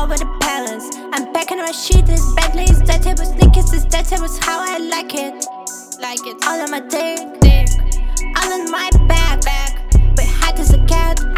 over the palace. I'm back in my shit, this Bentleys, that type of sneakers, that type is how I like it. All on my dick, all on my back, but hot as a cat.